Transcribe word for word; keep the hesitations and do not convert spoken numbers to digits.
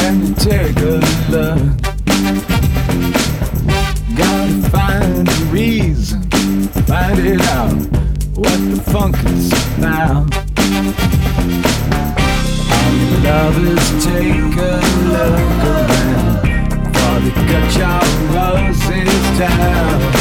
you take a look. Gotta find a reason, find it out, what the funk is about. All you lovers, take a look around, before they cut your roses down.